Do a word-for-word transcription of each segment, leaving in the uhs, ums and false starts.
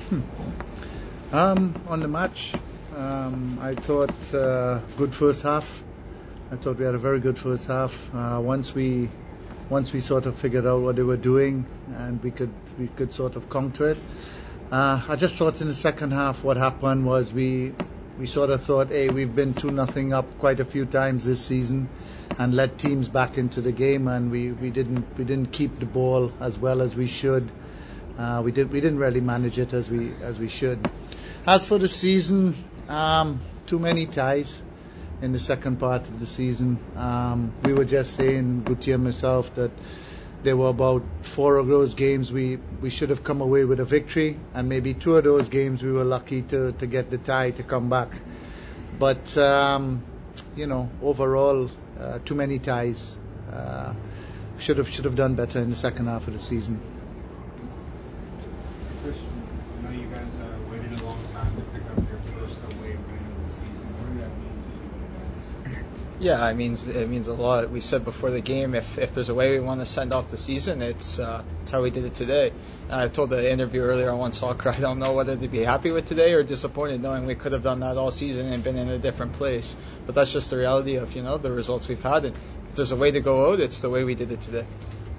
Um, on the match, um, I thought uh, good first half. I thought we had a very good first half. Uh, once we once we sort of figured out what they were doing and we could we could sort of counter it. Uh, I just thought in the second half what happened was we we sort of thought, hey, we've been two nothing up quite a few times this season and led teams back into the game, and we, we didn't we didn't keep the ball as well as we should. Uh, we did we didn't really manage it as we as we should. As for the season, um, too many ties in the second part of the season. Um, we were just saying, Guti and myself, that there were about four of those games we, we should have come away with a victory, and maybe two of those games we were lucky to, to get the tie to come back. But, um, you know, overall, uh, too many ties. Uh, should have should have done better in the second half of the season. Christian, I know you guys uh, waited a long time to pick up your first away win of the season. What did that mean to you guys? Yeah, it means it means a lot. We said before the game, if if there's a way we want to send off the season, it's uh, it's how we did it today. I told the interview earlier on One Soccer, I don't know whether to be happy with today or disappointed, knowing we could have done that all season and been in a different place. But that's just the reality of, you know, the results we've had. And if there's a way to go out, it's the way we did it today.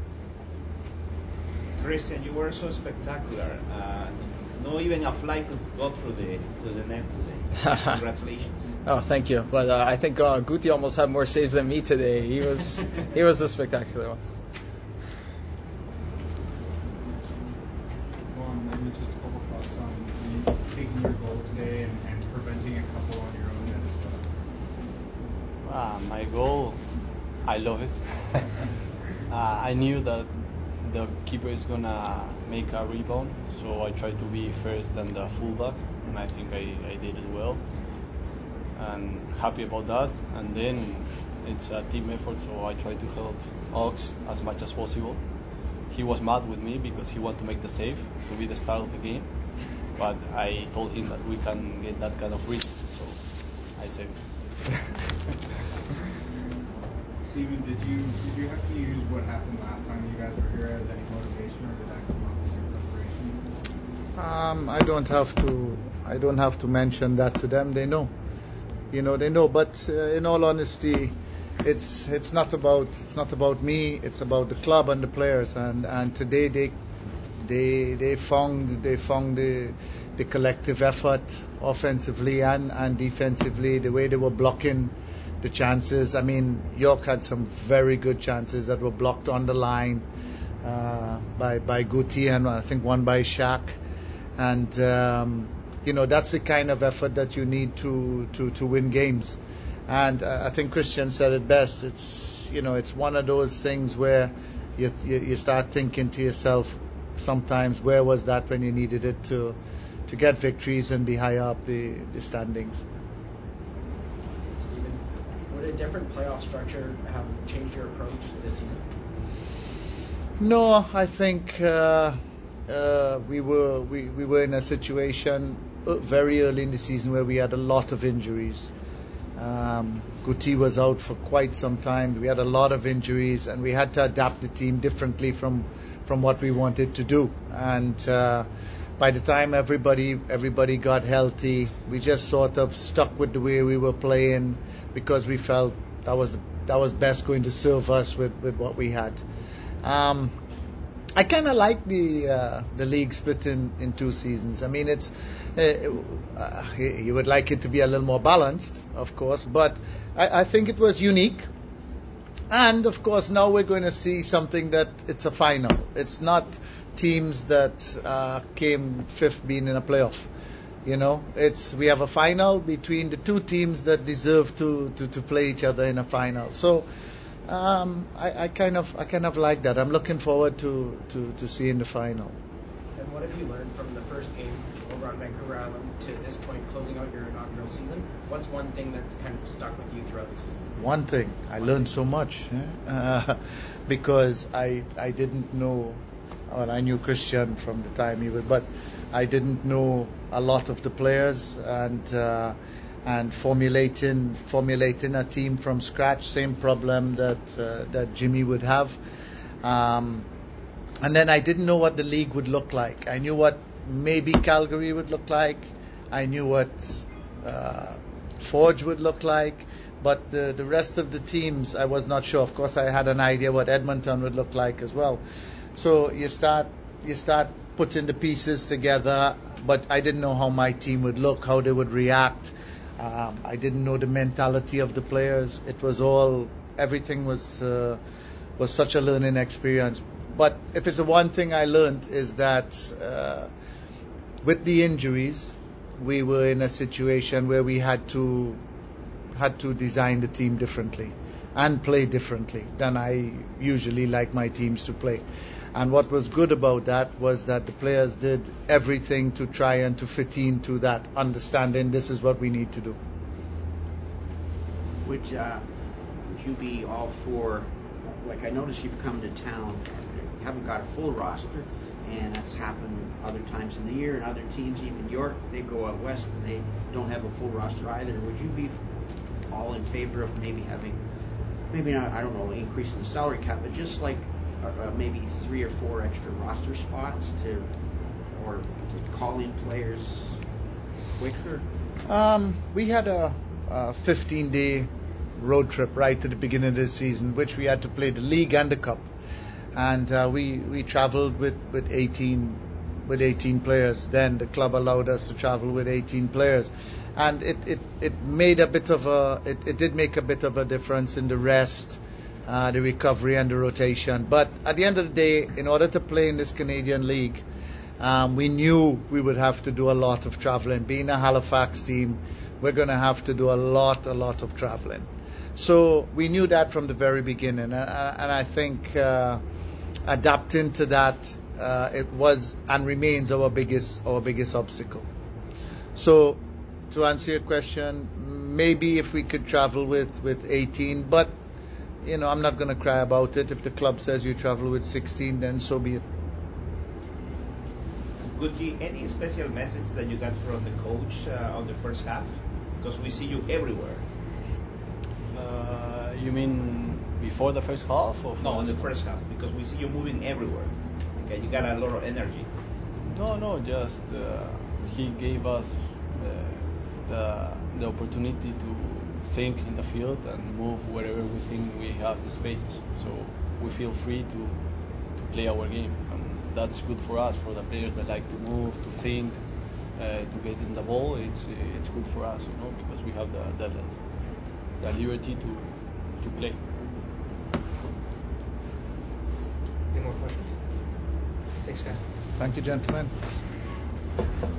Christian, you were so spectacular. Uh, no even a fly could go through the to the net today. Congratulations. Oh, thank you. But uh, I think uh, Guti almost had more saves than me today. He was he was a spectacular one. Well, maybe just a couple thoughts on you taking your goal today and, and preventing a couple on your own net as well. Uh, my goal, I love it. uh, I knew that the keeper is gonna make a rebound, so I tried to be first and the fullback, and I think I, I did it well. And happy about that. And then it's a team effort, so I try to help Ox as much as possible. He was mad with me because he wanted to make the save to be the start of the game, but I told him that we can get that kind of risk, so I saved it. Steven, did you did you have to use what happened last time you guys were here as any motivation, or did that come up in your preparation? Um, I don't have to. I don't have to mention that to them. They know. You know, they know. But uh, in all honesty, it's it's not about it's not about me. It's about the club and the players. And, and today they they they found they found the the collective effort offensively and, and defensively. The way they were blocking the chances. I mean, York had some very good chances that were blocked on the line uh, by by Guti, and I think one by Shaq. And um, you know, that's the kind of effort that you need to to, to win games. And uh, I think Christian said it best. It's you know, it's one of those things where you you, you start thinking to yourself sometimes, where was that when you needed it to to get victories and be higher up the, the standings. Would a different playoff structure have changed your approach this season? No, I think uh, uh, we were we, we were in a situation very early in the season where we had a lot of injuries. Um, Guti was out for quite some time. We had a lot of injuries, and we had to adapt the team differently from from what we wanted to do. And uh, by the time everybody everybody got healthy, we just sort of stuck with the way we were playing, because we felt that was that was best going to serve us with, with what we had. Um, I kind of like the uh, the league split in, in two seasons. I mean, it's uh, uh, you would like it to be a little more balanced, of course, but I, I think it was unique. And of course, now we're going to see something that it's a final. It's not teams that uh, came fifth being in a playoff. You know, it's we have a final between the two teams that deserve to, to, to play each other in a final. So um, I, I kind of I kind of like that. I'm looking forward to, to, to seeing the final. And what have you learned from the first game over on Vancouver Island to this point, closing out your inaugural season? What's one thing that's kind of stuck with you throughout the season? One thing I learned so much eh? uh, because I I didn't know. Well, I knew Christian from the time he was, but I didn't know a lot of the players, and uh, and formulating formulating a team from scratch, same problem that uh, that Jimmy would have. Um, and then I didn't know what the league would look like. I knew what maybe Calgary would look like. I knew what uh, Forge would look like. But the, the rest of the teams, I was not sure. Of course, I had an idea what Edmonton would look like as well. So you start you start putting the pieces together, but I didn't know how my team would look, how they would react. Um, I didn't know the mentality of the players. It was all, everything was uh, was such a learning experience. But if it's the one thing I learned is that uh, with the injuries, we were in a situation where we had to had to design the team differently and play differently than I usually like my teams to play. And what was good about that was that the players did everything to try and to fit into that understanding this is what we need to do. Would, uh, would you be all for, like I noticed you've come to town, you haven't got a full roster, and that's happened other times in the year, and other teams, even York, they go out west and they don't have a full roster either. Would you be all in favor of maybe having, maybe not, I don't know, increasing the salary cap, but just like uh, maybe three or four extra roster spots to, or to call in players quicker? Um, we had a fifteen-day road trip right at the beginning of the season, which we had to play the league and the cup, and uh, we we traveled with with eighteen with eighteen players. Then the club allowed us to travel with eighteen players. And it, it, it made a bit of a, it, it did make a bit of a difference in the rest, uh, the recovery and the rotation. But at the end of the day, in order to play in this Canadian League, um, we knew we would have to do a lot of traveling. Being a Halifax team, we're going to have to do a lot, a lot of traveling. So we knew that from the very beginning. And, and I think uh, adapting to that, uh, it was and remains our biggest, our biggest obstacle. So, to answer your question, maybe if we could travel with, with eighteen, but, you know, I'm not going to cry about it. If the club says you travel with sixteen, then so be it. Guti, any special message that you got from the coach uh, on the first half? Because we see you everywhere. Uh, you mean before the first half? Or no, on the first half, because we see you moving everywhere. Okay, you got a lot of energy. No, no, just uh, he gave us uh, the, the opportunity to think in the field and move wherever we think we have the spaces. So we feel free to, to play our game. And that's good for us, for the players that like to move, to think, uh, to get in the ball. It's it's good for us, you know, because we have the the, the liberty to to play. Any more questions? Thanks, guys. Thank you, gentlemen.